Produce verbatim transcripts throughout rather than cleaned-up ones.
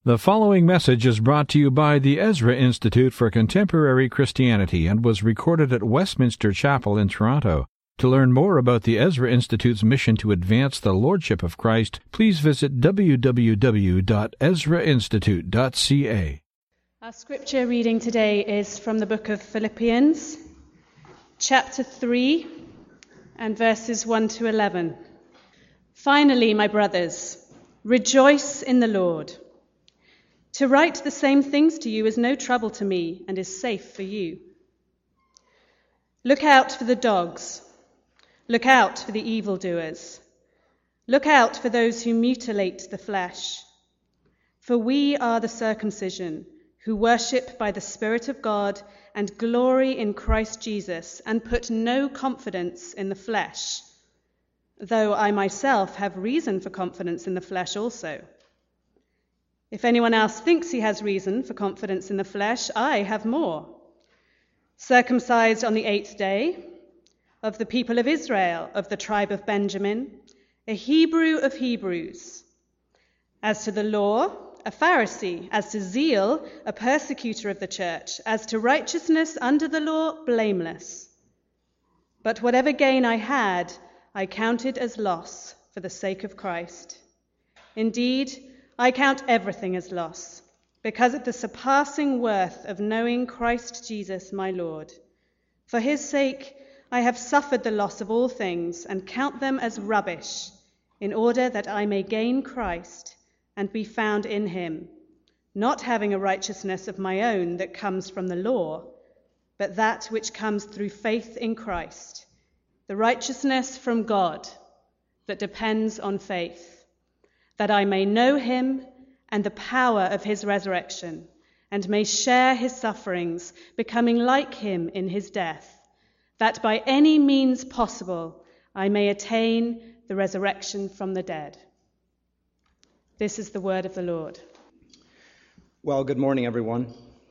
The following message is brought to you by the Ezra Institute for Contemporary Christianity and was recorded at Westminster Chapel in Toronto. To learn more about the Ezra Institute's mission to advance the Lordship of Christ, please visit w w w dot ezra institute dot c a. Our scripture reading today is from the book of Philippians, chapter three, and verses one to eleven. Finally, my brothers, rejoice in the Lord. To write the same things to you is no trouble to me and is safe for you. Look out for the dogs. Look out for the evildoers. Look out for those who mutilate the flesh. For we are the circumcision, who worship by the Spirit of God and glory in Christ Jesus and put no confidence in the flesh, though I myself have reason for confidence in the flesh also. If anyone else thinks he has reason for confidence in the flesh, I have more. Circumcised on the eighth day, of the people of Israel, of the tribe of Benjamin, a Hebrew of Hebrews. As to the law, a Pharisee. As to zeal, a persecutor of the church. As to righteousness under the law, blameless. But whatever gain I had, I counted as loss for the sake of Christ. Indeed, I count everything as loss, because of the surpassing worth of knowing Christ Jesus my Lord. For his sake I have suffered the loss of all things, and count them as rubbish, in order that I may gain Christ and be found in him, not having a righteousness of my own that comes from the law, but that which comes through faith in Christ, the righteousness from God that depends on faith, that I may know him and the power of his resurrection, and may share his sufferings, becoming like him in his death, that by any means possible I may attain the resurrection from the dead. This is the word of the Lord. Well, good morning, everyone.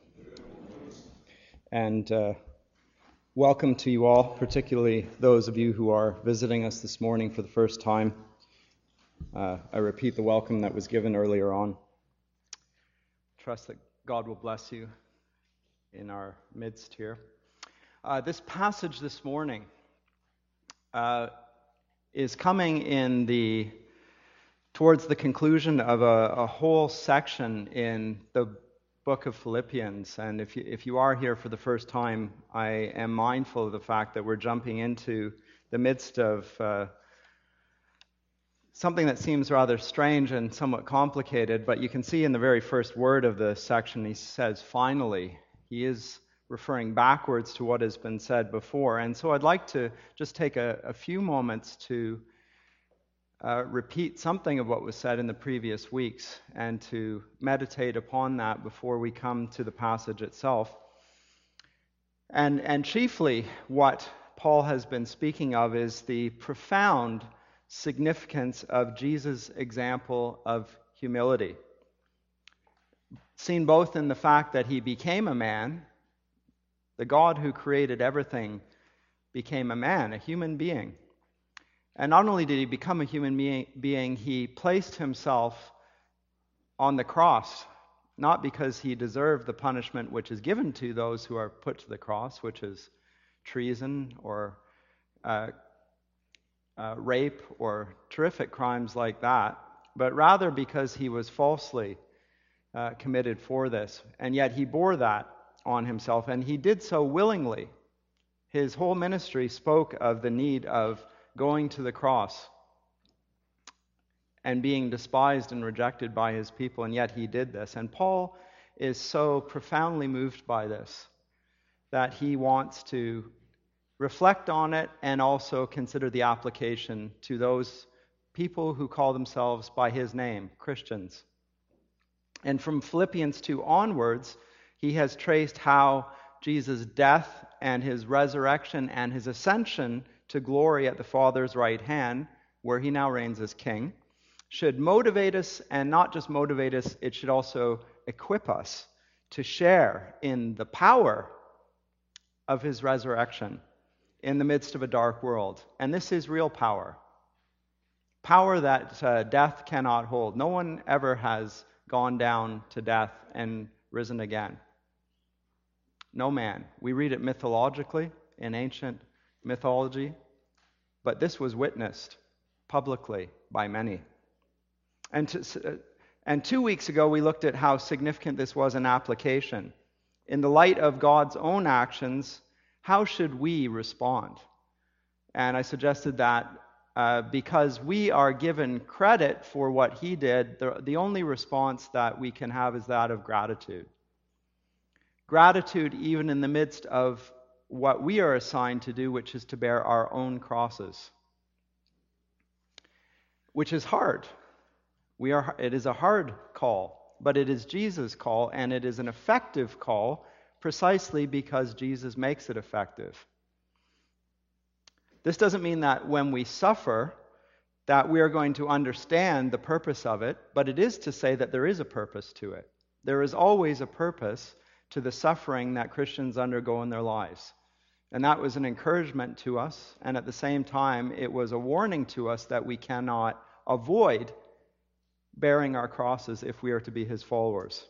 And uh, welcome to you all, particularly those of you who are visiting us this morning for the first time. Uh, I repeat the welcome that was given earlier on. Trust that God will bless you in our midst here. Uh, this passage this morning uh, is coming in the towards the conclusion of a, a whole section in the book of Philippians. And if you, if you are here for the first time, I am mindful of the fact that we're jumping into the midst of uh, something that seems rather strange and somewhat complicated, but you can see in the very first word of the section, he says, finally. He is referring backwards to what has been said before. And so I'd like to just take a, a few moments to uh, repeat something of what was said in the previous weeks and to meditate upon that before we come to the passage itself. And, and chiefly what Paul has been speaking of is the profound significance of Jesus' example of humility, seen both in the fact that he became a man. The God who created everything became a man, a human being. And not only did he become a human being, he placed himself on the cross, not because he deserved the punishment which is given to those who are put to the cross, which is treason or uh, Uh, rape or terrific crimes like that, but rather because he was falsely uh, committed for this. And yet he bore that on himself, and he did so willingly. His whole ministry spoke of the need of going to the cross and being despised and rejected by his people, and yet he did this. And Paul is so profoundly moved by this that he wants to reflect on it and also consider the application to those people who call themselves by his name, Christians. And from Philippians two onwards, he has traced how Jesus' death and his resurrection and his ascension to glory at the Father's right hand, where he now reigns as king, should motivate us, and not just motivate us, it should also equip us to share in the power of his resurrection in the midst of a dark world. And this is real power. Power that uh, death cannot hold. No one ever has gone down to death and risen again. No man. We read it mythologically in ancient mythology, but this was witnessed publicly by many. And, to, and two weeks ago, we looked at how significant this was in application. In the light of God's own actions, how should we respond? And I suggested that uh, because we are given credit for what he did, the, the only response that we can have is that of gratitude. Gratitude even in the midst of what we are assigned to do, which is to bear our own crosses. Which is hard. We are, it is a hard call, but it is Jesus' call, and it is an effective call precisely because Jesus makes it effective. This doesn't mean that when we suffer that we are going to understand the purpose of it, but it is to say that there is a purpose to it. There is always a purpose to the suffering that Christians undergo in their lives. And that was an encouragement to us, and at the same time, it was a warning to us that we cannot avoid bearing our crosses if we are to be his followers.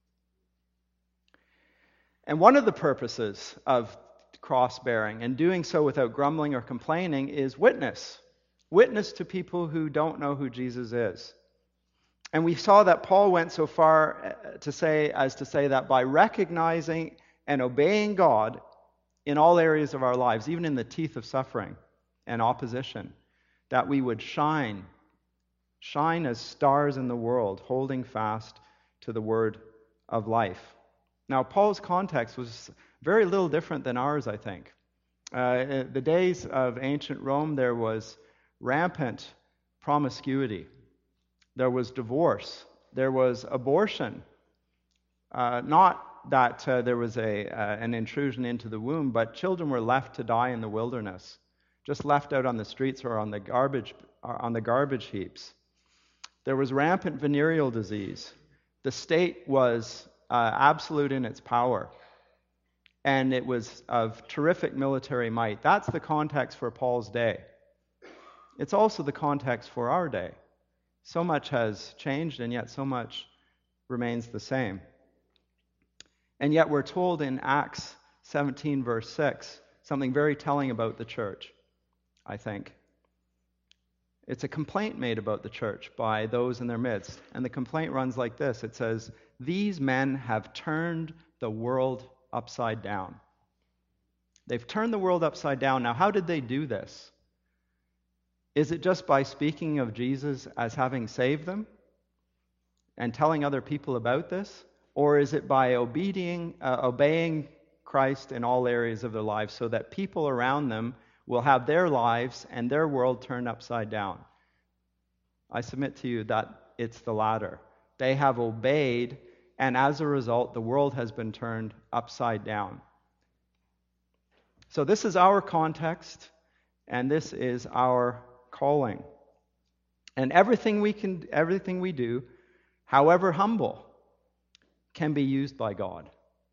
And one of the purposes of cross-bearing, and doing so without grumbling or complaining, is witness. Witness to people who don't know who Jesus is. And we saw that Paul went so far to say as to say that by recognizing and obeying God in all areas of our lives, even in the teeth of suffering and opposition, that we would shine, shine as stars in the world, holding fast to the word of life. Now, Paul's context was very little different than ours, I think. Uh, in the days of ancient Rome, there was rampant promiscuity. There was divorce. There was abortion. Uh, not that uh, there was a uh, an intrusion into the womb, but children were left to die in the wilderness, just left out on the streets or on the garbage or on the garbage heaps. There was rampant venereal disease. The state was uh, absolute in its power, and it was of terrific military might. That's the context for Paul's day. It's also the context for our day. So much has changed, and yet so much remains the same. And yet we're told in Acts seventeen, verse six, something very telling about the church, I think. It's a complaint made about the church by those in their midst. And the complaint runs like this. It says, "These men have turned the world upside down." They've turned the world upside down. Now, how did they do this? Is it just by speaking of Jesus as having saved them and telling other people about this? Or is it by obeying, uh, obeying Christ in all areas of their lives so that people around them will have their lives and their world turned upside down? I submit to you that it's the latter. They have obeyed, and as a result, the world has been turned upside down. So this is our context, and this is our calling. And everything we can, everything we do, however humble, can be used by God.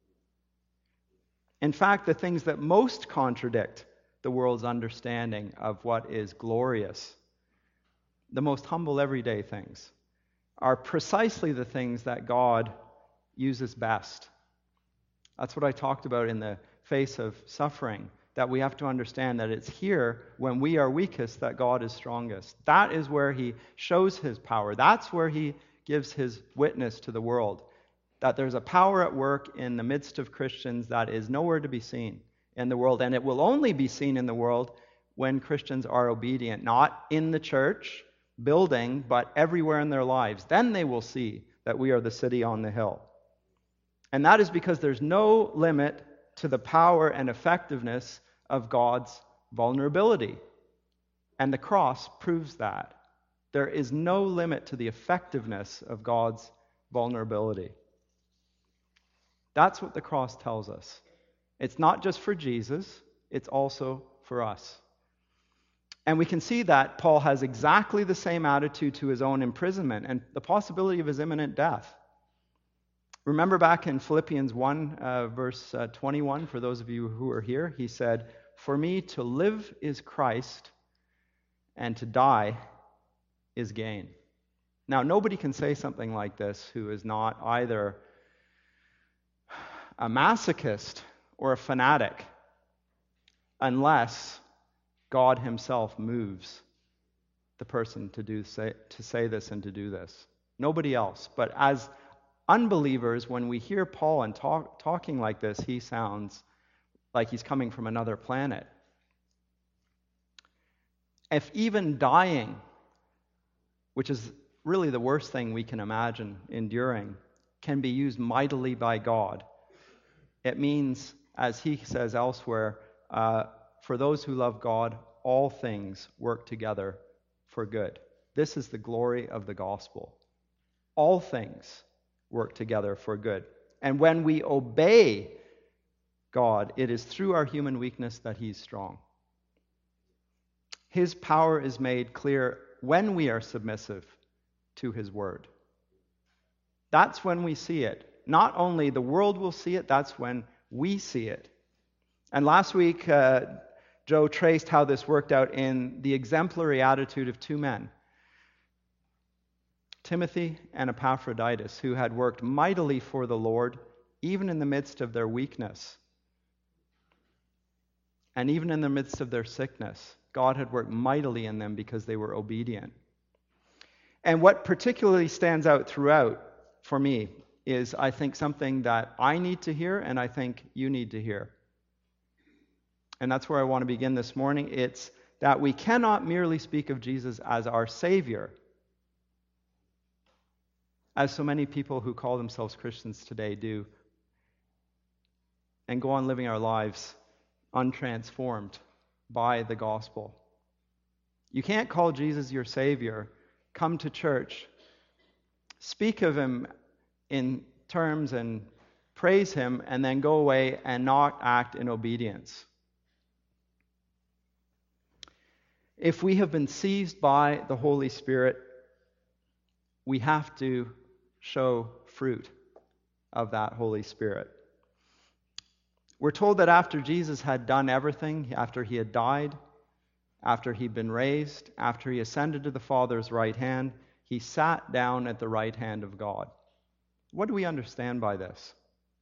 In fact, the things that most contradict the world's understanding of what is glorious, the most humble everyday things, are precisely the things that God uses best. That's what I talked about in the face of suffering, that we have to understand that it's here when we are weakest that God is strongest. That is where he shows his power. That's where he gives his witness to the world. That there's a power at work in the midst of Christians that is nowhere to be seen in the world. And it will only be seen in the world when Christians are obedient, not in the church building, but everywhere in their lives. Then they will see that we are the city on the hill. And that is because there's no limit to the power and effectiveness of God's vulnerability. And the cross proves that. There is no limit to the effectiveness of God's vulnerability. That's what the cross tells us. It's not just for Jesus, it's also for us. And we can see that Paul has exactly the same attitude to his own imprisonment and the possibility of his imminent death. Remember back in Philippians one, uh, verse uh, twenty-one, for those of you who are here, he said, "For me to live is Christ, and to die is gain." Now, nobody can say something like this who is not either a masochist or a fanatic, unless God himself moves the person to do say, to say this and to do this. Nobody else. But as unbelievers, when we hear Paul and talk, talking like this, he sounds like he's coming from another planet. If even dying, which is really the worst thing we can imagine enduring, can be used mightily by God, it means, as he says elsewhere, uh, for those who love God, all things work together for good. This is the glory of the gospel. All things work together for good. And when we obey God, it is through our human weakness that he's strong. His power is made clear when we are submissive to his word. That's when we see it. Not only the world will see it, that's when we see it. And last week, uh, Joe traced how this worked out in the exemplary attitude of two men, Timothy and Epaphroditus, who had worked mightily for the Lord, even in the midst of their weakness. And even in the midst of their sickness, God had worked mightily in them because they were obedient. And what particularly stands out throughout for me is, I think, something that I need to hear and I think you need to hear. And that's where I want to begin this morning. It's that we cannot merely speak of Jesus as our Savior, as so many people who call themselves Christians today do, and go on living our lives untransformed by the gospel. You can't call Jesus your Savior, come to church, speak of him in terms and praise him, and then go away and not act in obedience. If we have been seized by the Holy Spirit, we have to show fruit of that Holy Spirit. We're told that after Jesus had done everything, after he had died, after he'd been raised, after he ascended to the Father's right hand, he sat down at the right hand of God. What do we understand by this?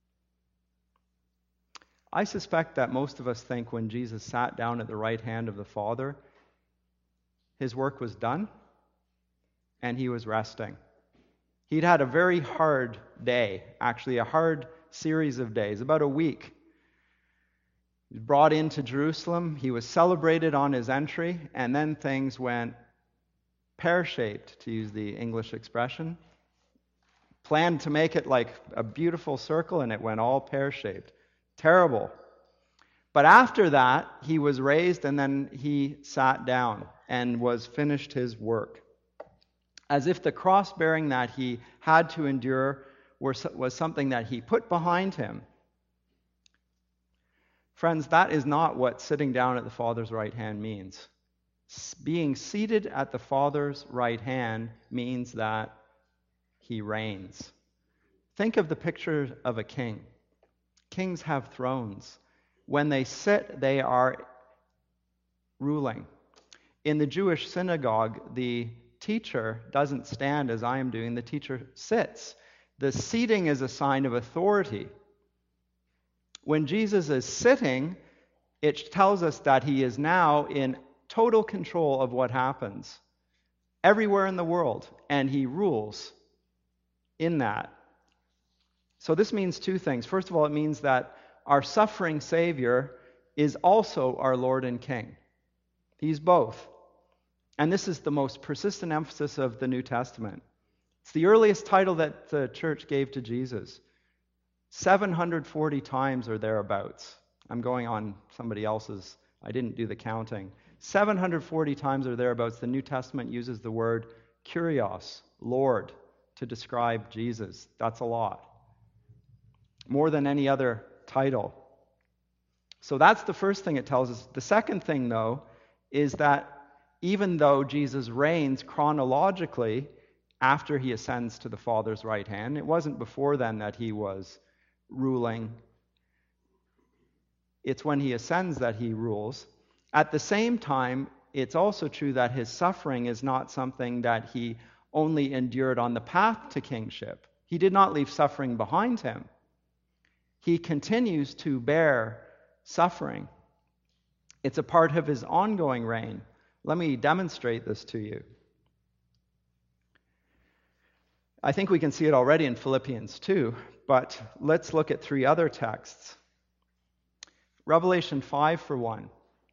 I suspect that most of us think when Jesus sat down at the right hand of the Father, his work was done and he was resting. He'd had a very hard day, actually a hard series of days, about a week. He was brought into Jerusalem, he was celebrated on his entry, and then things went pear-shaped, to use the English expression. Planned to make it like a beautiful circle, and it went all pear-shaped. Terrible. But after that, he was raised, and then he sat down and was finished his work. As if the cross-bearing that he had to endure was something that he put behind him. Friends, that is not what sitting down at the Father's right hand means. Being seated at the Father's right hand means that he reigns. Think of the picture of a king. Kings have thrones. When they sit, they are ruling. In the Jewish synagogue, the teacher doesn't stand as I am doing. The teacher sits. The seating is a sign of authority. When Jesus is sitting, it tells us that he is now in total control of what happens everywhere in the world, and he rules in that. So this means two things. First of all, it means that our suffering Savior is also our Lord and King. He's both. And this is the most persistent emphasis of the New Testament. It's the earliest title that the church gave to Jesus. seven hundred forty times or thereabouts. I'm going on somebody else's. I didn't do the counting. seven hundred forty times or thereabouts, the New Testament uses the word Kyrios, Lord, to describe Jesus. That's a lot. More than any other title. So that's the first thing it tells us. The second thing, though, is that even though Jesus reigns chronologically after he ascends to the Father's right hand, it wasn't before then that he was ruling. It's when he ascends that he rules. At the same time, it's also true that his suffering is not something that he only endured on the path to kingship. He did not leave suffering behind him. He continues to bear suffering. It's a part of his ongoing reign. Let me demonstrate this to you. I think we can see it already in Philippians two, but let's look at three other texts. Revelation five, for one.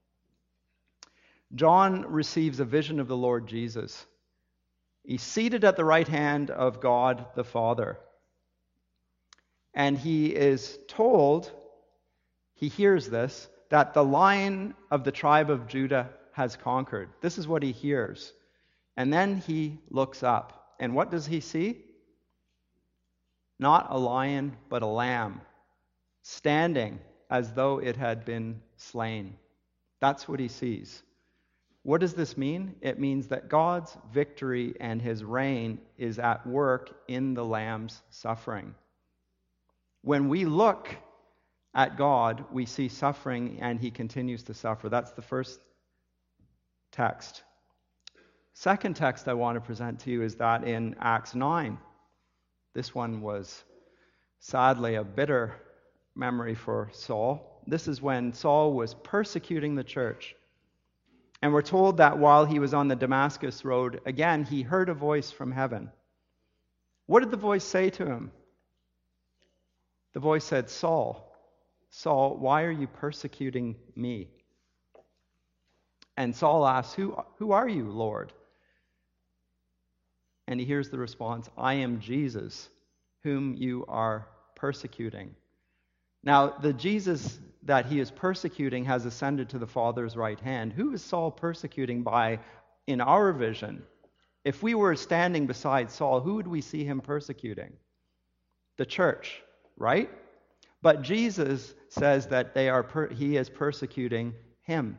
John receives a vision of the Lord Jesus. He's seated at the right hand of God the Father. And he is told, he hears this, that the Lion of the tribe of Judah has conquered. This is what he hears. And then he looks up. And what does he see? Not a lion, but a lamb, standing as though it had been slain. That's what he sees. What does this mean? It means that God's victory and his reign is at work in the lamb's suffering. When we look at God, we see suffering, and he continues to suffer. That's the first text. Second text I want to present to you is that in Acts nine. This one was sadly a bitter memory for Saul. This is when Saul was persecuting the church. And we're told that while he was on the Damascus road, again, he heard a voice from heaven. What did the voice say to him? The voice said, Saul, Saul, why are you persecuting me? And Saul asks, Who, who are you, Lord? And he hears the response, I am Jesus, whom you are persecuting. Now, the Jesus that he is persecuting has ascended to the Father's right hand. Who is Saul persecuting by in our vision? If we were standing beside Saul, who would we see him persecuting? The church, right? But Jesus says that they are per- he is persecuting him.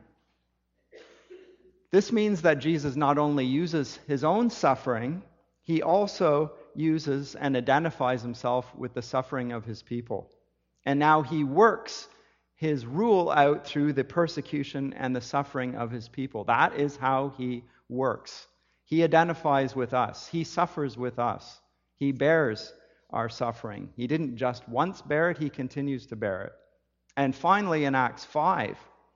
This means that Jesus not only uses his own suffering, he also uses and identifies himself with the suffering of his people. And now he works his rule out through the persecution and the suffering of his people. That is how he works. He identifies with us. He suffers with us. He bears our suffering. He didn't just once bear it, he continues to bear it. And finally, in Acts five,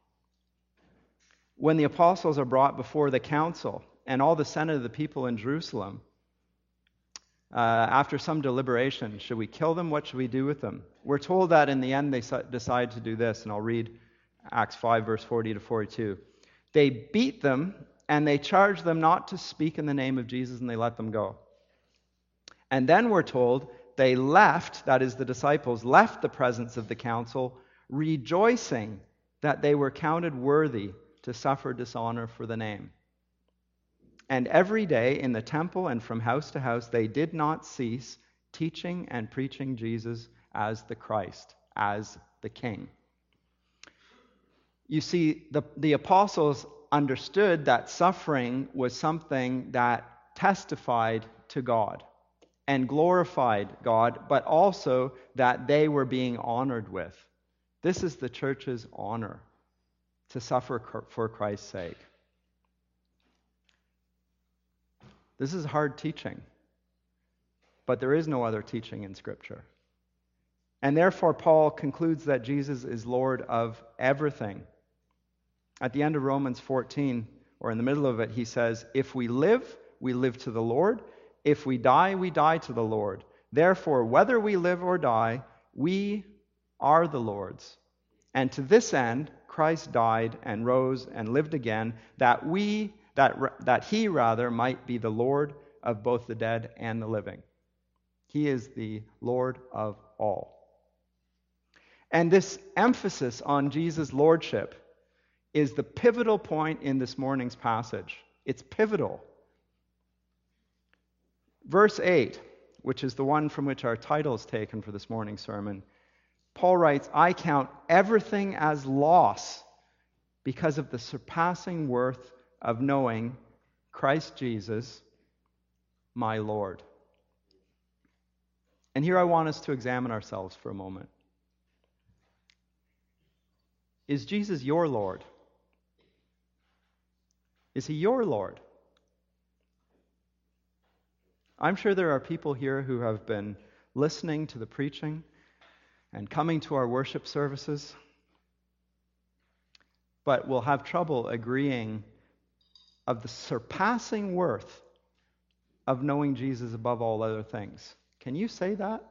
when the apostles are brought before the council and all the senate of the people in Jerusalem, uh, after some deliberation, should we kill them? What should we do with them? We're told that in the end they decide to do this, and I'll read Acts five, verse forty to forty-two. They beat them, and they charged them not to speak in the name of Jesus, and they let them go. And then we're told they left, that is the disciples, left the presence of the council, rejoicing that they were counted worthy to suffer dishonor for the name. And every day in the temple and from house to house, they did not cease teaching and preaching Jesus as the Christ, as the King. You see, the, the apostles understood that suffering was something that testified to God and glorified God, but also that they were being honored with. This is the church's honor, to suffer for Christ's sake. This is hard teaching, but there is no other teaching in Scripture. And therefore, Paul concludes that Jesus is Lord of everything. At the end of Romans fourteen, or in the middle of it, he says, if we live, we live to the Lord. If we die, we die to the Lord. Therefore, whether we live or die, we are the Lord's. And to this end, Christ died and rose and lived again, that we, that, that he rather might be the Lord of both the dead and the living. He is the Lord of all. And this emphasis on Jesus' lordship is the pivotal point in this morning's passage. It's pivotal. Verse eight, which is the one from which our title is taken for this morning's sermon, Paul writes, I count everything as loss because of the surpassing worth of knowing Christ Jesus, my Lord. And here I want us to examine ourselves for a moment. Is Jesus your Lord? Is he your Lord? I'm sure there are people here who have been listening to the preaching and coming to our worship services, but will have trouble agreeing of the surpassing worth of knowing Jesus above all other things. Can you say that?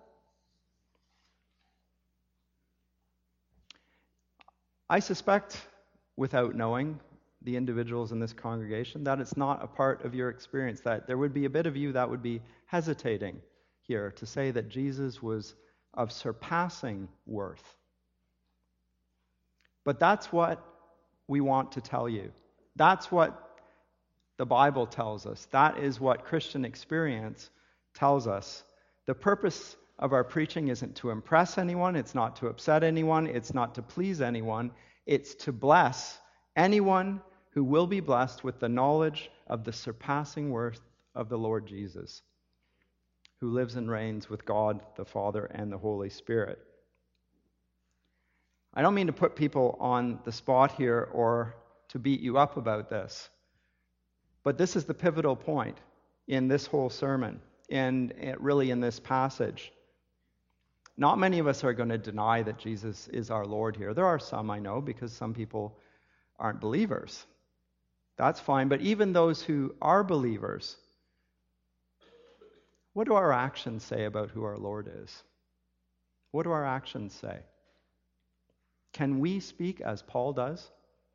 I suspect, without knowing the individuals in this congregation, that it's not a part of your experience, that there would be a bit of you that would be hesitating here to say that Jesus was of surpassing worth. But that's what we want to tell you. That's what the Bible tells us. That is what Christian experience tells us. The purpose of our preaching isn't to impress anyone, it's not to upset anyone, it's not to please anyone, it's to bless anyone who will be blessed with the knowledge of the surpassing worth of the Lord Jesus, who lives and reigns with God the Father and the Holy Spirit. I don't mean to put people on the spot here or to beat you up about this, but this is the pivotal point in this whole sermon, and really in this passage. Not many of us are going to deny that Jesus is our Lord here. There are some, I know, because some people aren't believers. That's fine, but even those who are believers, what do our actions say about who our Lord is? What do our actions say? Can we speak as Paul does?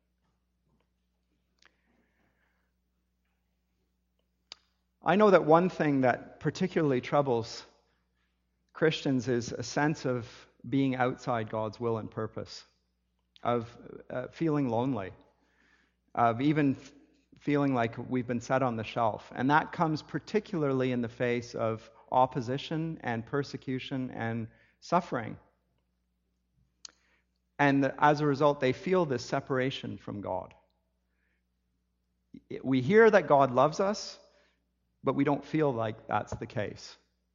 I know that one thing that particularly troubles Christians is a sense of being outside God's will and purpose, of uh, feeling lonely, of even f- feeling like we've been set on the shelf. And that comes particularly in the face of opposition and persecution and suffering. And as a result, they feel this separation from God. We hear that God loves us, but we don't feel like that's the case.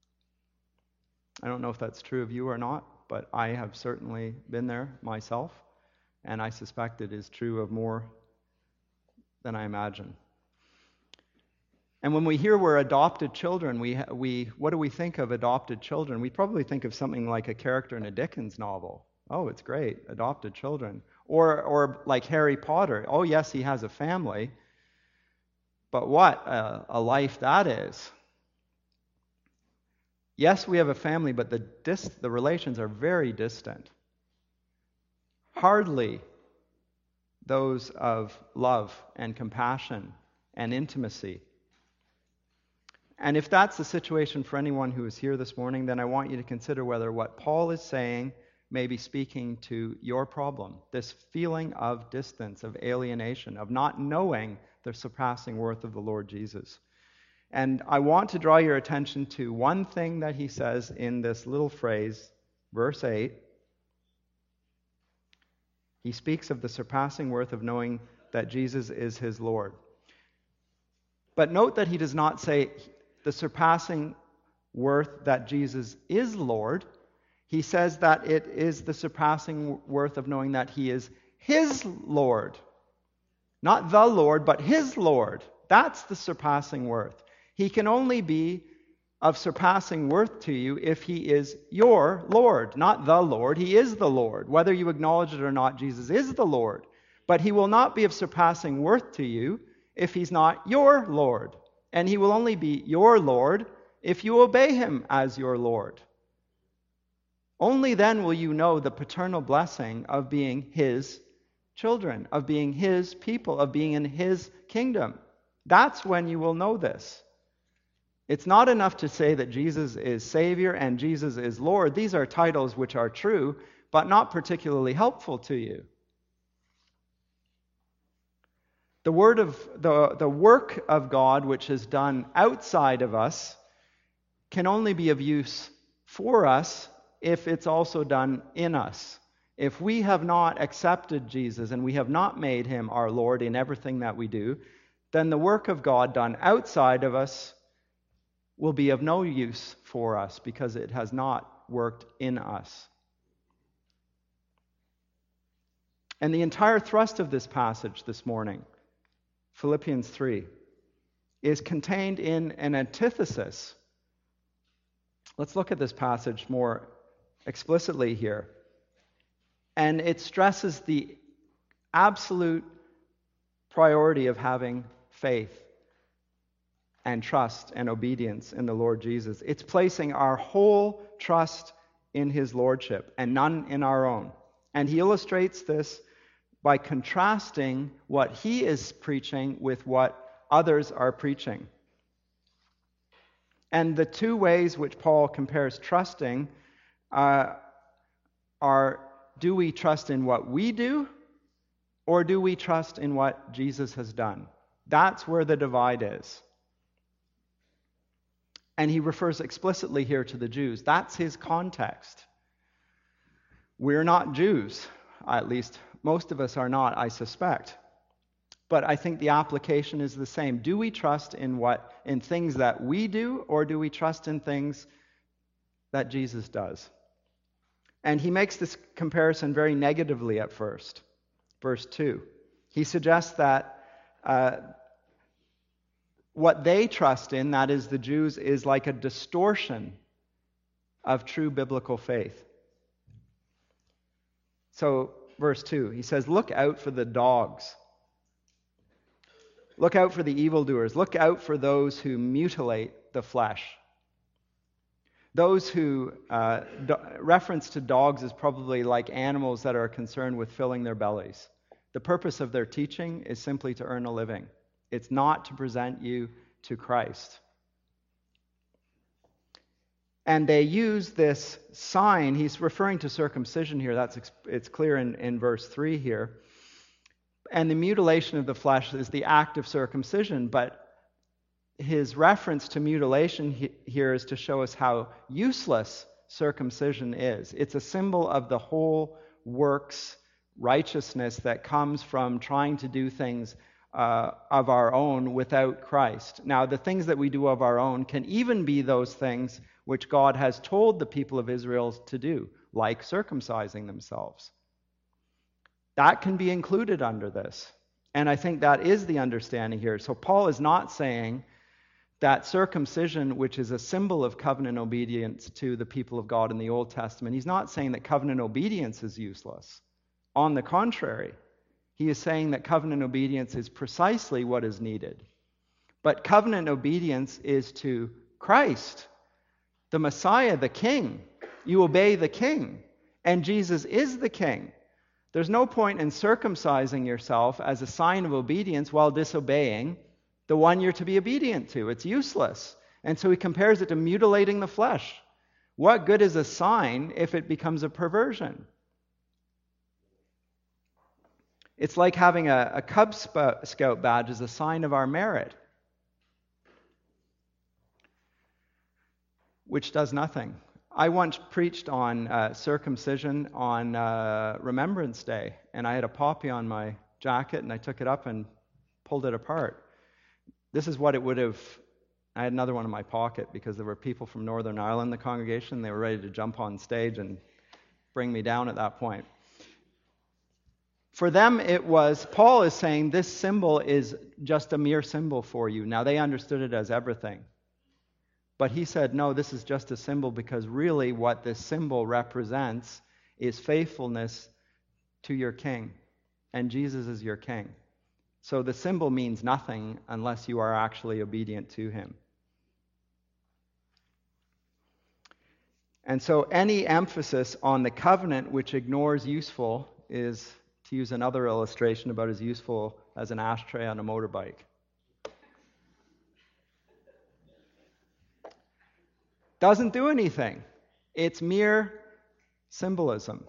I don't know if that's true of you or not, but I have certainly been there myself, and I suspect it is true of more than I imagine. And when we hear we're adopted children, we we what do we think of adopted children? We probably think of something like a character in a Dickens novel. Oh, it's great, adopted children. Or or like Harry Potter. Oh, yes, he has a family. But what a, a life that is. Yes, we have a family, but the dis- the relations are very distant. Hardly those of love and compassion and intimacy. And if that's the situation for anyone who is here this morning, then I want you to consider whether what Paul is saying may be speaking to your problem, this feeling of distance, of alienation, of not knowing the surpassing worth of the Lord Jesus. And I want to draw your attention to one thing that he says in this little phrase, verse eight. He speaks of the surpassing worth of knowing that Jesus is his Lord. But note that he does not say the surpassing worth that Jesus is Lord. He says that it is the surpassing worth of knowing that he is his Lord. Not the Lord, but his Lord. That's the surpassing worth. He can only be of surpassing worth to you if he is your Lord, not the Lord. He is the Lord. Whether you acknowledge it or not, Jesus is the Lord. But he will not be of surpassing worth to you if he's not your Lord. And he will only be your Lord if you obey him as your Lord. Only then will you know the paternal blessing of being his children, of being his people, of being in his kingdom. That's when you will know this. It's not enough to say that Jesus is Savior and Jesus is Lord. These are titles which are true, but not particularly helpful to you. The word of the, the work of God which is done outside of us can only be of use for us if it's also done in us. If we have not accepted Jesus and we have not made him our Lord in everything that we do, then the work of God done outside of us will be of no use for us because it has not worked in us. And the entire thrust of this passage this morning, Philippians three, is contained in an antithesis Let's look at this passage more explicitly here. And it stresses the absolute priority of having faith and trust and obedience in the Lord Jesus. It's placing our whole trust in his lordship and none in our own. And he illustrates this by contrasting what he is preaching with what others are preaching. And the two ways which Paul compares trusting uh, are, do we trust in what we do, or do we trust in what Jesus has done? That's where the divide is. And he refers explicitly here to the Jews. That's his context. We're not Jews, at least most of us are not, I suspect. But I think the application is the same. Do we trust in what in things that we do, or do we trust in things that Jesus does? And he makes this comparison very negatively at first. Verse two. He suggests that uh, what they trust in, that is the Jews, is like a distortion of true biblical faith. So, verse two, he says, look out for the dogs. Look out for the evildoers. Look out for those who mutilate the flesh. Those who, uh, do, reference to dogs is probably like animals that are concerned with filling their bellies. The purpose of their teaching is simply to earn a living. It's not to present you to Christ. And they use this sign. He's referring to circumcision here. That's it's clear in, in verse three here. And the mutilation of the flesh is the act of circumcision. But his reference to mutilation he, here is to show us how useless circumcision is. It's a symbol of the whole works righteousness that comes from trying to do things uh, of our own without Christ. Now, the things that we do of our own can even be those things which God has told the people of Israel to do, like circumcising themselves. That can be included under this. And I think that is the understanding here. So Paul is not saying that circumcision, which is a symbol of covenant obedience to the people of God in the Old Testament, he's not saying that covenant obedience is useless. On the contrary, he is saying that covenant obedience is precisely what is needed. But covenant obedience is to Christ, the Messiah, the King. You obey the King, and Jesus is the King. There's no point in circumcising yourself as a sign of obedience while disobeying the one you're to be obedient to. It's useless. And so he compares it to mutilating the flesh. What good is a sign if it becomes a perversion? It's like having a, a Cub Scout badge as a sign of our merit, which does nothing. I once preached on uh, circumcision on uh, Remembrance Day, and I had a poppy on my jacket, and I took it up and pulled it apart. This is what it would have... I had another one in my pocket because there were people from Northern Ireland in the congregation. They were ready to jump on stage and bring me down at that point. For them, it was, Paul is saying this symbol is just a mere symbol for you. Now, they understood it as everything. But he said, no, this is just a symbol because really what this symbol represents is faithfulness to your King. And Jesus is your King. So the symbol means nothing unless you are actually obedient to him. And so any emphasis on the covenant which ignores useful is, to use another illustration, about as useful as an ashtray on a motorbike. Doesn't do anything. It's mere symbolism.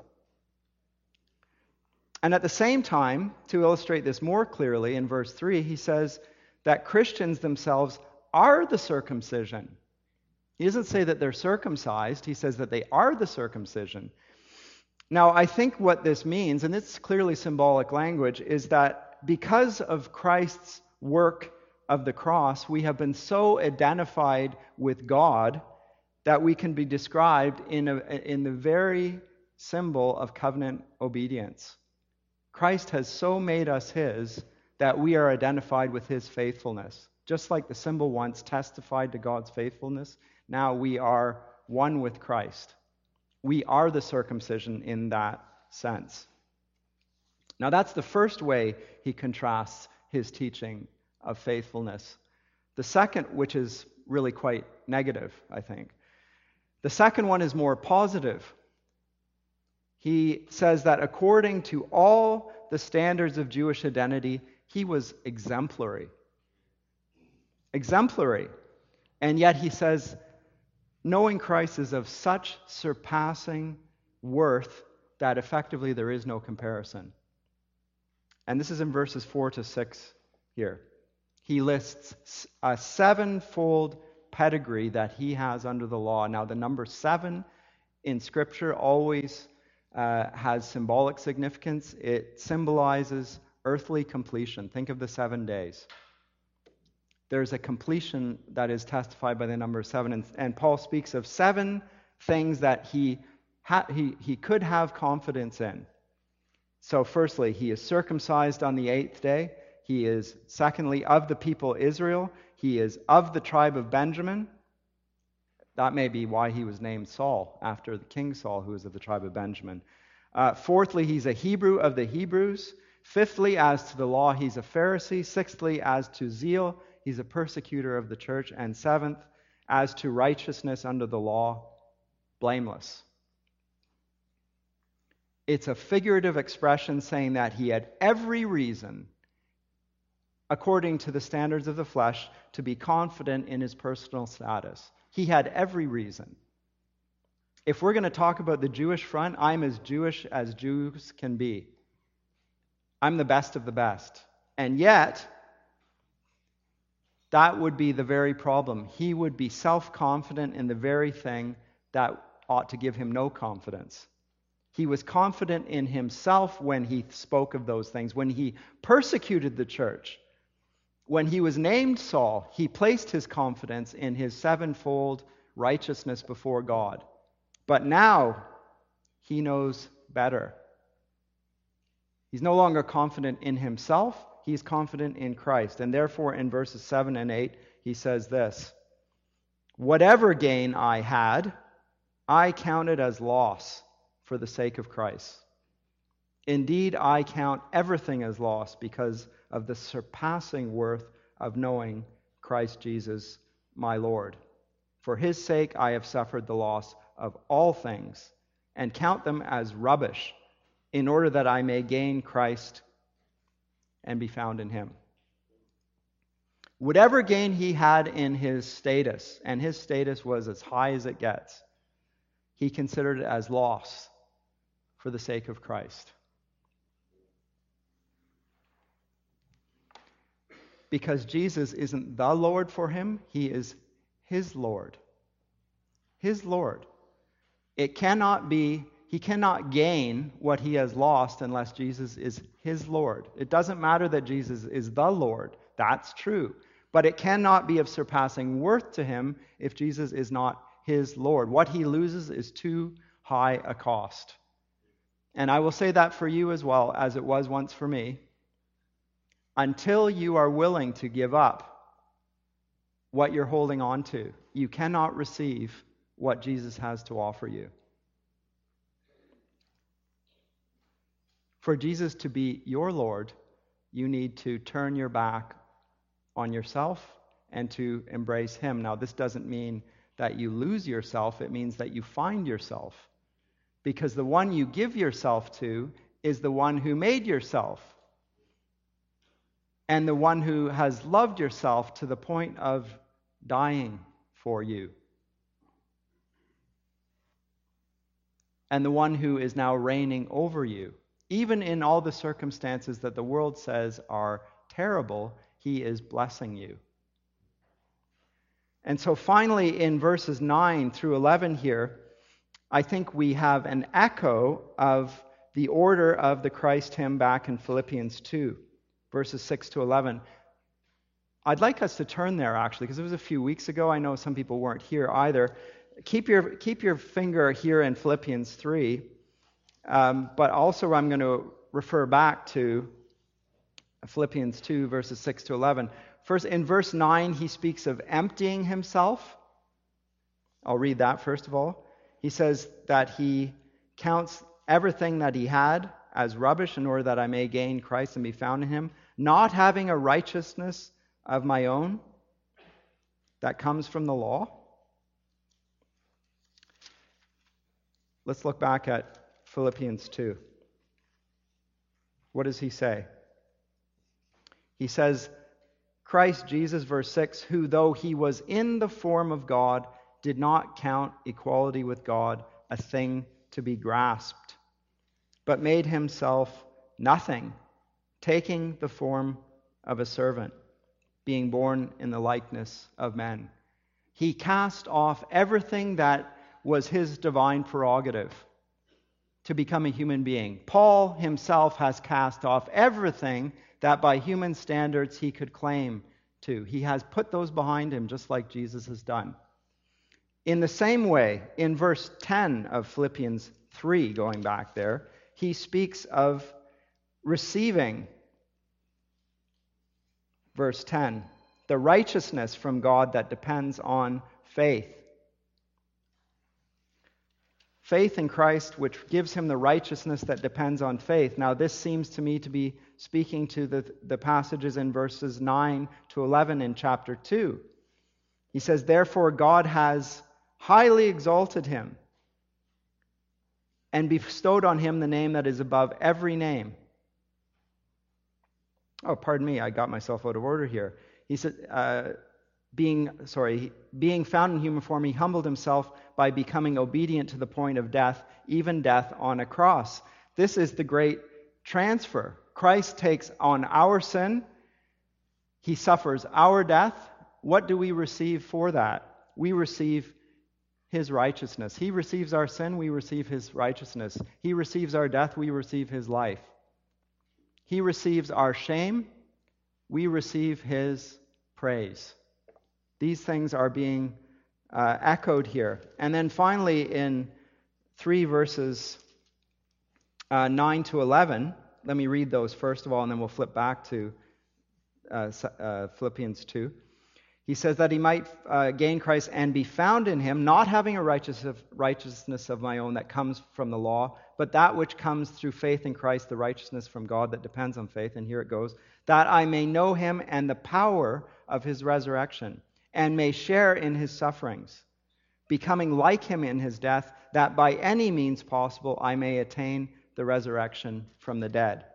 And at the same time, to illustrate this more clearly, in verse three, he says that Christians themselves are the circumcision. He doesn't say that they're circumcised. He says that they are the circumcision. Now, I think what this means, and it's clearly symbolic language, is that because of Christ's work of the cross, we have been so identified with God that we can be described in, a, in the very symbol of covenant obedience. Christ has so made us his that we are identified with his faithfulness. Just like the symbol once testified to God's faithfulness, now we are one with Christ. We are the circumcision in that sense. Now that's the first way he contrasts his teaching of faithfulness. The second, which is really quite negative, I think. The second one is more positive. He says that according to all the standards of Jewish identity, he was exemplary. Exemplary. And yet he says, knowing Christ is of such surpassing worth that effectively there is no comparison. And this is in verses four to six here. He lists a sevenfold pedigree that he has under the law. Now, the number seven in Scripture always uh, has symbolic significance. It symbolizes earthly completion. Think of the seven days. There's a completion that is testified by the number seven. And, and Paul speaks of seven things that he, ha- he, he could have confidence in. So firstly, he is circumcised on the eighth day. He is, secondly, of the people Israel. He is of the tribe of Benjamin. That may be why he was named Saul, after the King Saul, who was of the tribe of Benjamin. Uh, fourthly, he's a Hebrew of the Hebrews. Fifthly, as to the law, he's a Pharisee. Sixthly, as to zeal, he's a persecutor of the church. And seventh, as to righteousness under the law, blameless. It's a figurative expression saying that he had every reason, according to the standards of the flesh, to be confident in his personal status. He had every reason. If we're going to talk about the Jewish front, I'm as Jewish as Jews can be. I'm the best of the best. And yet, that would be the very problem. He would be self-confident in the very thing that ought to give him no confidence. He was confident in himself when he spoke of those things. When he persecuted the church, when he was named Saul, he placed his confidence in his sevenfold righteousness before God. But now, he knows better. He's no longer confident in himself. He's confident in Christ. And therefore, in verses seven and eight, he says this: "Whatever gain I had, I counted as loss for the sake of Christ. Indeed, I count everything as loss because of the surpassing worth of knowing Christ Jesus, my Lord. For his sake I have suffered the loss of all things, and count them as rubbish, in order that I may gain Christ and be found in him." Whatever gain he had in his status, and his status was as high as it gets, he considered it as loss for the sake of Christ. Because Jesus isn't the Lord for him, he is his Lord. His Lord. It cannot be, he cannot gain what he has lost unless Jesus is his Lord. It doesn't matter that Jesus is the Lord. That's true. But it cannot be of surpassing worth to him if Jesus is not his Lord. What he loses is too high a cost. And I will say that for you as well, as it was once for me. Until you are willing to give up what you're holding on to, you cannot receive what Jesus has to offer you. For Jesus to be your Lord, you need to turn your back on yourself and to embrace him. Now, this doesn't mean that you lose yourself. It means that you find yourself. Because the one you give yourself to is the one who made yourself. And the one who has loved yourself to the point of dying for you. And the one who is now reigning over you. Even in all the circumstances that the world says are terrible, he is blessing you. And so finally, in verses nine through eleven here, I think we have an echo of the order of the Christ hymn back in Philippians two, verses six to eleven. I'd like us to turn there, actually, because it was a few weeks ago. I know some people weren't here either. Keep your, keep your finger here in Philippians three, um, but also I'm going to refer back to Philippians two, verses six to eleven. First, in verse nine, he speaks of emptying himself. I'll read that first of all. He says that he counts everything that he had as rubbish in order that I may gain Christ and be found in him, not having a righteousness of my own that comes from the law. Let's look back at Philippians two. What does he say? He says, Christ Jesus, verse six, who though he was in the form of God, did not count equality with God a thing to be grasped, but made himself nothing, taking the form of a servant, being born in the likeness of men. He cast off everything that was his divine prerogative to become a human being. Paul himself has cast off everything that by human standards he could claim to. He has put those behind him, just like Jesus has done. In the same way, in verse ten of Philippians three, going back there, he speaks of receiving, verse ten, the righteousness from God that depends on faith. Faith in Christ, which gives him the righteousness that depends on faith. Now, this seems to me to be speaking to the, the passages in verses nine to eleven in chapter two. He says, therefore God has highly exalted him and bestowed on him the name that is above every name. Oh, pardon me, I got myself out of order here. He said, uh, being, sorry, being found in human form, he humbled himself by becoming obedient to the point of death, even death on a cross. This is the great transfer. Christ takes on our sin. He suffers our death. What do we receive for that? We receive his righteousness. He receives our sin, we receive his righteousness. He receives our death, we receive his life. He receives our shame, we receive his praise. These things are being uh, echoed here. And then finally in three verses uh, nine to eleven, let me read those first of all, and then we'll flip back to uh, uh, Philippians two. He says that he might uh, gain Christ and be found in him, not having a righteousness of my own that comes from the law, but that which comes through faith in Christ, the righteousness from God that depends on faith. And here it goes, that I may know him and the power of his resurrection, and may share in his sufferings, becoming like him in his death, that by any means possible I may attain the resurrection from the dead.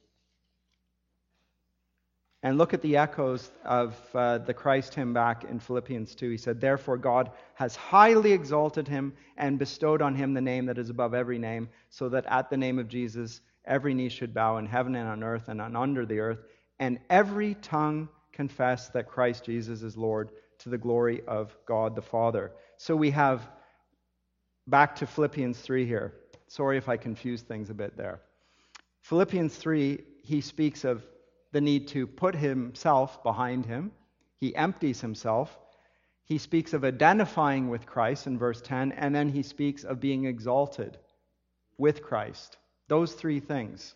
And look at the echoes of uh, the Christ hymn back in Philippians two. He said, therefore God has highly exalted him and bestowed on him the name that is above every name, so that at the name of Jesus every knee should bow in heaven and on earth and on under the earth, and every tongue confess that Christ Jesus is Lord, to the glory of God the Father. So we have, back to Philippians three here. Sorry if I confused things a bit there. Philippians three, he speaks of the need to put himself behind him. He empties himself. He speaks of identifying with Christ in verse ten, and then he speaks of being exalted with Christ. Those three things.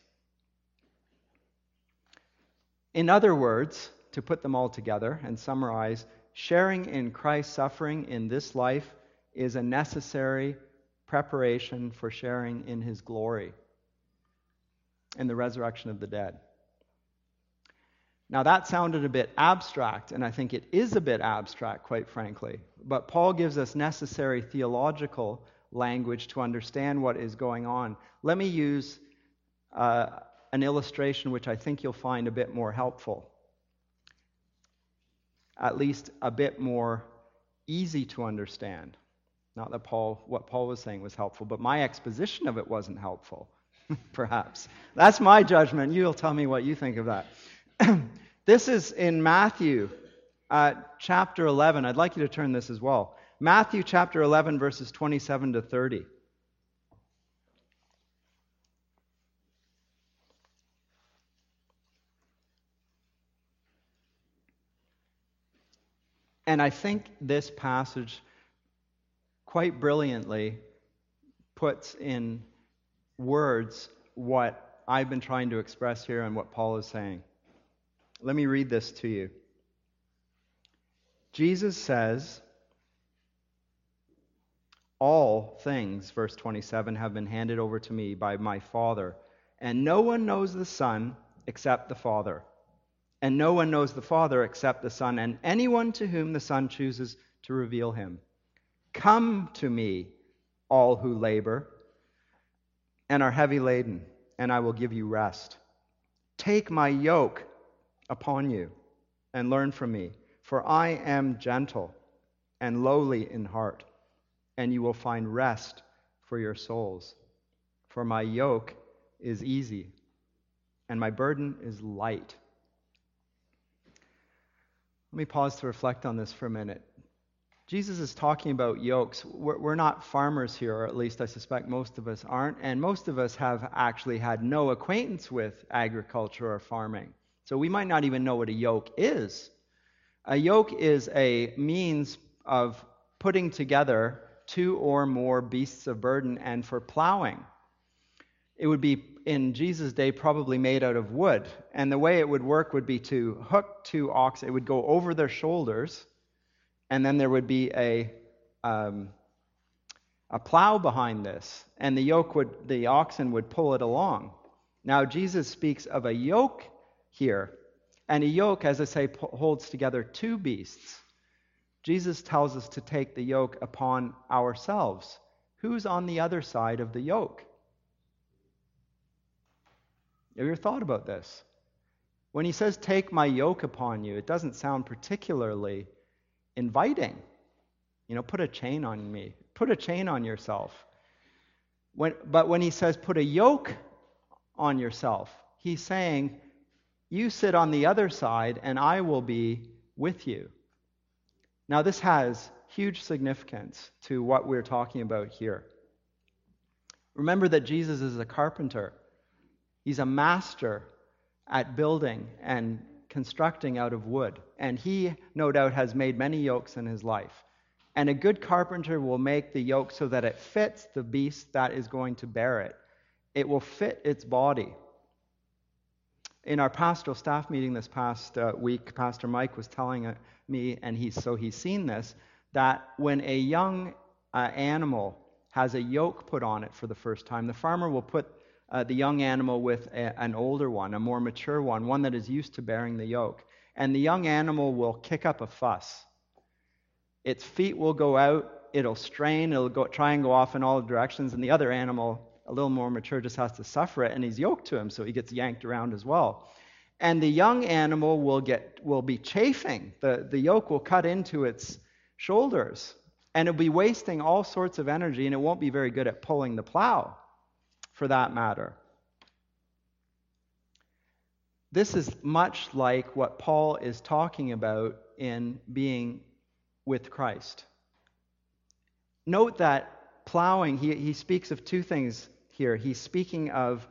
In other words, to put them all together and summarize, sharing in Christ's suffering in this life is a necessary preparation for sharing in his glory in the resurrection of the dead. Now that sounded a bit abstract, and I think it is a bit abstract, quite frankly. But Paul gives us necessary theological language to understand what is going on. Let me use uh, an illustration which I think you'll find a bit more helpful. At least a bit more easy to understand. Not that Paul, what Paul was saying was helpful, but my exposition of it wasn't helpful, perhaps. That's my judgment. You'll tell me what you think of that. This is in Matthew uh, chapter eleven. I'd like you to turn this as well. Matthew chapter eleven, verses twenty-seven to thirty. And I think this passage quite brilliantly puts in words what I've been trying to express here and what Paul is saying. Let me read this to you. Jesus says, All things, verse twenty-seven, have been handed over to me by my Father, and no one knows the Son except the Father, and no one knows the Father except the Son, and anyone to whom the Son chooses to reveal him. Come to me, all who labor and are heavy laden, and I will give you rest. Take my yoke upon you and learn from me, for I am gentle and lowly in heart, and you will find rest for your souls. For my yoke is easy, and my burden is light. Let me pause to reflect on this for a minute. Jesus is talking about yokes. We're, we're not farmers here, or at least I suspect most of us aren't, and most of us have actually had no acquaintance with agriculture or farming. So we might not even know what a yoke is. A yoke is a means of putting together two or more beasts of burden and for plowing. It would be, in Jesus' day, probably made out of wood. And the way it would work would be to hook two oxen. It would go over their shoulders, and then there would be a um, a plow behind this, and the yoke would, the oxen would pull it along. Now, Jesus speaks of a yoke here, and a yoke, as I say, holds together two beasts. Jesus tells us to take the yoke upon ourselves. Who's on the other side of the yoke? Have you ever thought about this? When he says, take my yoke upon you, it doesn't sound particularly inviting. You know, put a chain on me. Put a chain on yourself. When, but when he says, put a yoke on yourself, he's saying, you sit on the other side and I will be with you. Now, this has huge significance to what we're talking about here. Remember that Jesus is a carpenter. He's a master at building and constructing out of wood. And he, no doubt, has made many yokes in his life. And a good carpenter will make the yoke so that it fits the beast that is going to bear it. It will fit its body. In our pastoral staff meeting this past uh, week, Pastor Mike was telling uh, me, and he's, so he's seen this, that when a young uh, animal has a yoke put on it for the first time, the farmer will put uh, the young animal with a, an older one, a more mature one, one that is used to bearing the yoke. And the young animal will kick up a fuss. Its feet will go out, it'll strain, it'll go, try and go off in all directions, and the other animal, a little more mature, just has to suffer it, and he's yoked to him, so he gets yanked around as well. And the young animal will get will be chafing. The, the yoke will cut into its shoulders, and it'll be wasting all sorts of energy, and it won't be very good at pulling the plow, for that matter. This is much like what Paul is talking about in being with Christ. Note that plowing, he, he speaks of two things here. He's speaking of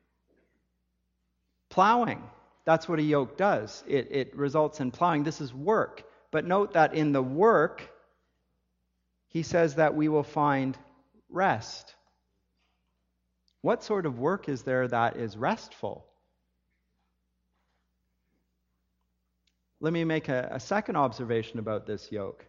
plowing. That's what a yoke does. It, it results in plowing. This is work. But note that in the work, he says that we will find rest. What sort of work is there that is restful? Let me make a, a second observation about this yoke.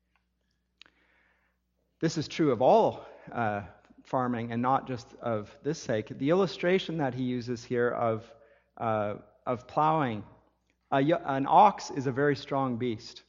This is true of all uh, farming and not just of this sake. The illustration that he uses here of, uh, of plowing, a, an ox is a very strong beast.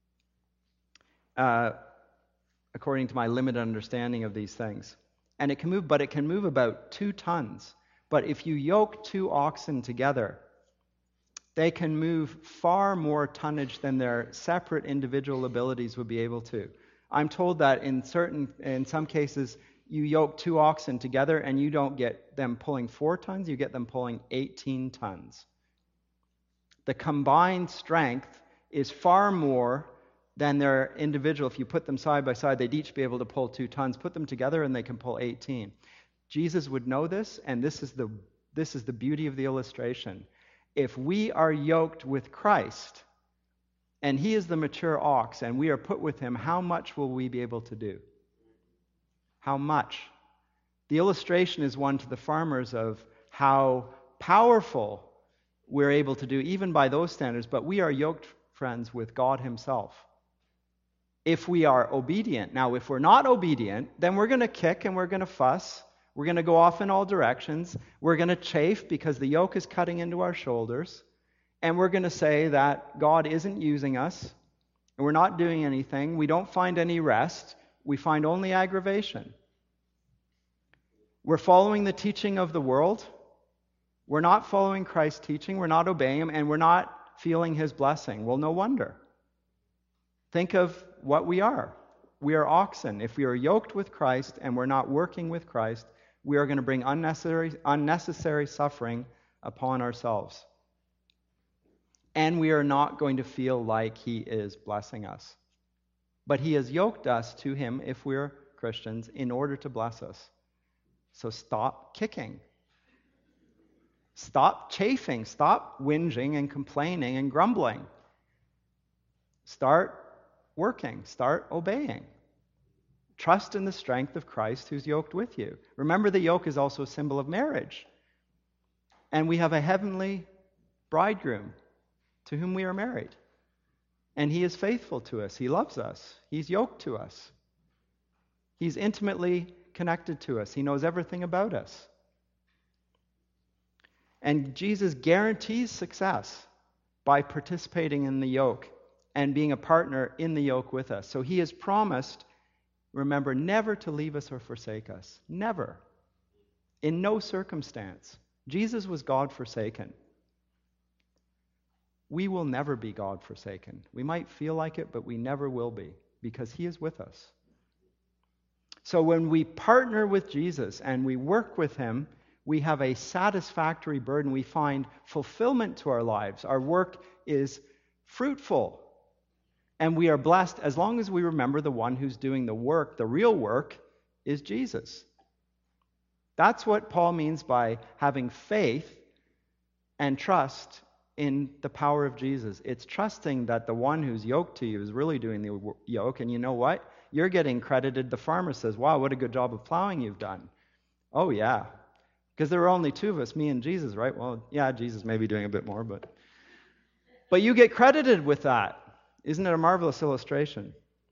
Uh, according to my limited understanding of these things. And it can move, but it can move about two tons. But if you yoke two oxen together, they can move far more tonnage than their separate individual abilities would be able to. I'm told that in certain, in some cases, you yoke two oxen together and you don't get them pulling four tons, you get them pulling eighteen tons. The combined strength is far more than their individual. If you put them side by side, they'd each be able to pull two tons. Put them together and they can pull eighteen. Jesus would know this, and this is the this is the beauty of the illustration. If we are yoked with Christ, and he is the mature ox, and we are put with him, how much will we be able to do? How much? The illustration is one to the farmers of how powerful we're able to do, even by those standards, but we are yoked, friends, with God himself. if we are obedient. Now, if we're not obedient, then we're going to kick and we're going to fuss. We're going to go off in all directions. We're going to chafe because the yoke is cutting into our shoulders. And we're going to say that God isn't using us, and we're not doing anything. We don't find any rest. We find only aggravation. We're following the teaching of the world. We're not following Christ's teaching. We're not obeying Him, and we're not feeling His blessing. Well, no wonder. Think of what we are. We are oxen. If we are yoked with Christ and we're not working with Christ, we are going to bring unnecessary, unnecessary suffering upon ourselves. And we are not going to feel like He is blessing us. But He has yoked us to Him, if we're Christians, in order to bless us. So stop kicking. Stop chafing. Stop whinging and complaining and grumbling. Start working. Start obeying. Trust in the strength of Christ who's yoked with you. Remember, the yoke is also a symbol of marriage. And we have a heavenly bridegroom to whom we are married. And He is faithful to us. He loves us. He's yoked to us. He's intimately connected to us. He knows everything about us. And Jesus guarantees success by participating in the yoke and being a partner in the yoke with us. So He has promised, remember, never to leave us or forsake us. Never. In no circumstance. Jesus was God forsaken. We will never be God forsaken. We might feel like it, but we never will be, because He is with us. So when we partner with Jesus and we work with Him, we have a satisfactory burden. We find fulfillment to our lives. Our work is fruitful. And we are blessed as long as we remember the one who's doing the work, the real work, is Jesus. That's what Paul means by having faith and trust in the power of Jesus. It's trusting that the one who's yoked to you is really doing the yoke. And you know what? You're getting credited. The farmer says, wow, what a good job of plowing you've done. Oh, yeah. Because there were only two of us, me and Jesus, right? Well, yeah, Jesus may be doing a bit more, but... But you get credited with that. Isn't it a marvelous illustration?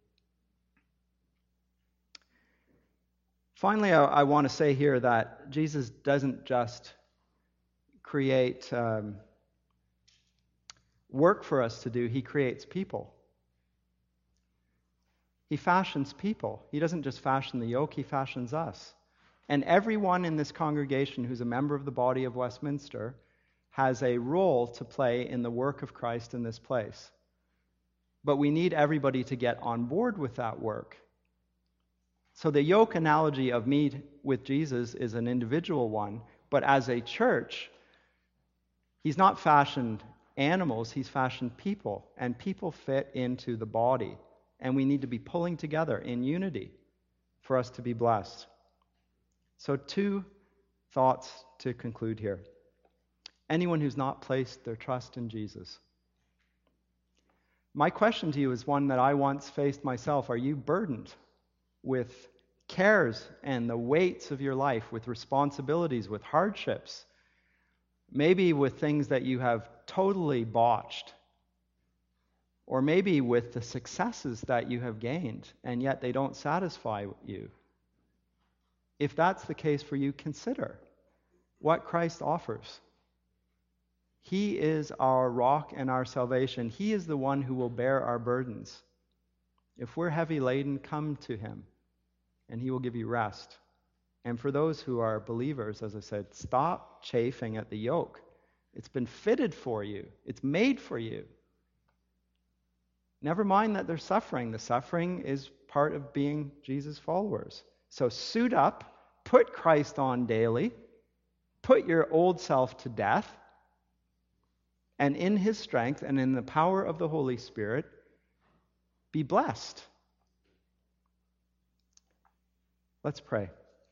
Finally, I, I want to say here that Jesus doesn't just create um, work for us to do. He creates people. He fashions people. He doesn't just fashion the yoke, He fashions us. And everyone in this congregation who's a member of the body of Westminster has a role to play in the work of Christ in this place. But we need everybody to get on board with that work. So the yoke analogy of me with Jesus is an individual one, but as a church, He's not fashioned animals, He's fashioned people, and people fit into the body. And we need to be pulling together in unity for us to be blessed. So two thoughts to conclude here. Anyone who's not placed their trust in Jesus. My question to you is one that I once faced myself. Are you burdened with cares and the weights of your life, with responsibilities, with hardships, maybe with things that you have totally botched, or maybe with the successes that you have gained, and yet they don't satisfy you? If that's the case for you, consider what Christ offers. He is our rock and our salvation. He is the one who will bear our burdens. If we're heavy laden, come to Him, and He will give you rest. And for those who are believers, as I said, stop chafing at the yoke. It's been fitted for you. It's made for you. Never mind that there's suffering. The suffering is part of being Jesus' followers. So suit up, put Christ on daily, put your old self to death, and in His strength and in the power of the Holy Spirit, be blessed. Let's pray.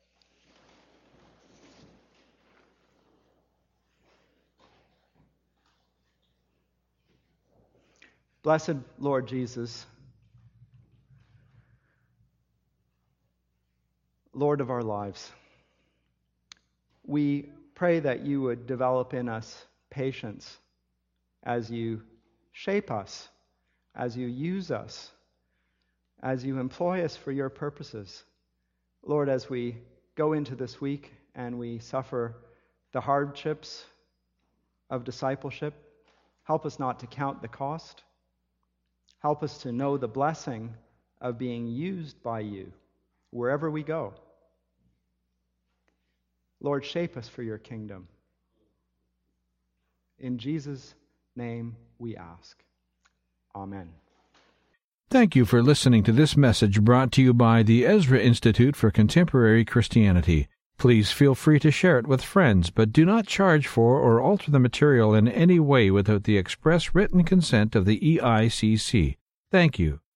Blessed Lord Jesus, Lord of our lives, we pray that You would develop in us patience as You shape us, as You use us, as you employ us for your purposes. Lord, as we go into this week and we suffer the hardships of discipleship, help us not to count the cost. Help us to know the blessing of being used by you wherever we go. Lord, shape us for your kingdom. In Jesus' name we ask. Amen. Thank you for listening to this message brought to you by the Ezra Institute for Contemporary Christianity. Please feel free to share it with friends, but do not charge for or alter the material in any way without the express written consent of the E I C C. Thank you.